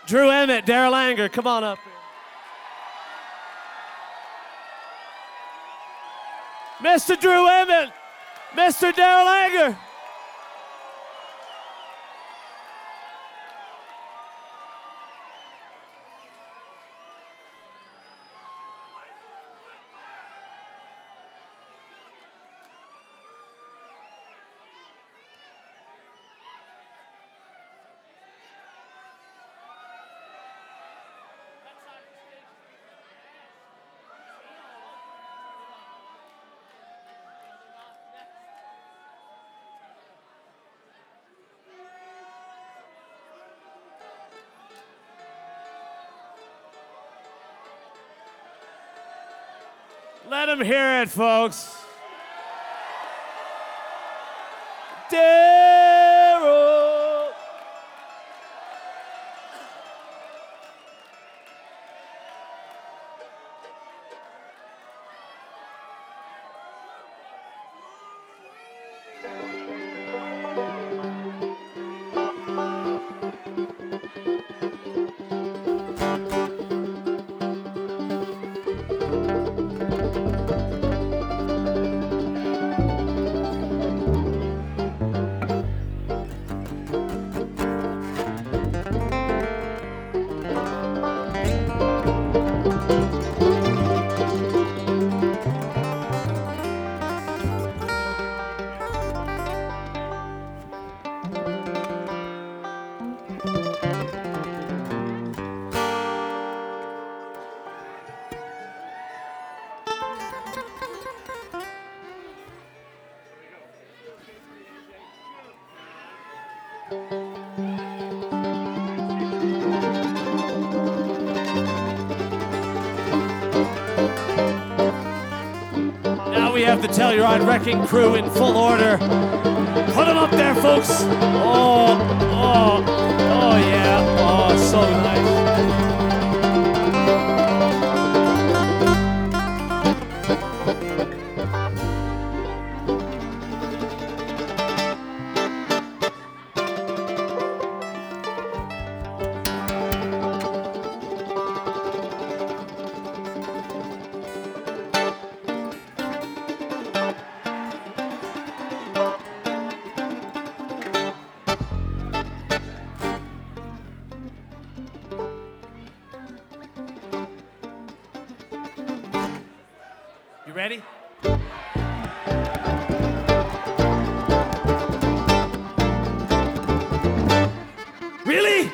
Drew Emmett, Darrell Anger, come on up. Mr. Drew Emmett, Mr. Darrell Anger. Let them hear it, folks. Darrell. Now we have the Telluride Wrecking Crew in full order. Put them up there, folks. Oh yeah. Oh, so nice. You ready? Really?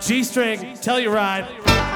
G-string, Telluride.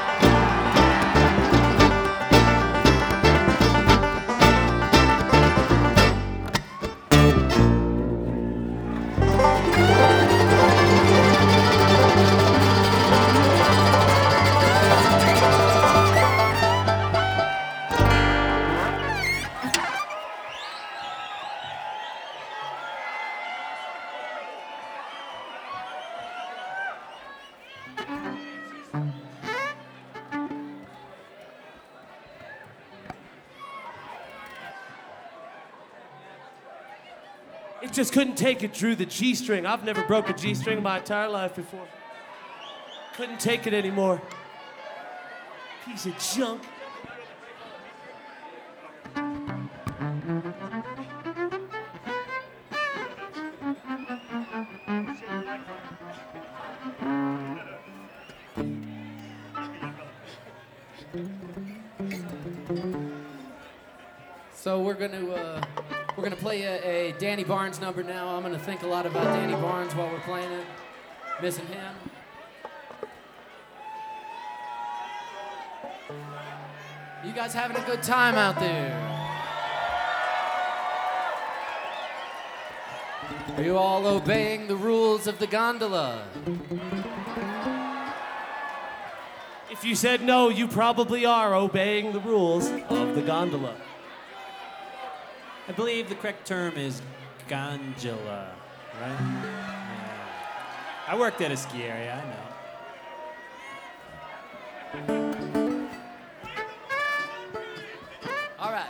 It just couldn't take it, Drew, the G-string. I've never broke a G-string in my entire life before. Couldn't take it anymore. Piece of junk. So we're gonna play a Danny Barnes number now. I'm gonna think a lot about Danny Barnes while we're playing it. Missing him. You guys having a good time out there? Are you all obeying the rules of the gondola? If you said no, you probably are obeying the rules of the gondola. I believe the correct term is gondola, right? Yeah. I worked at a ski area, I know. All right.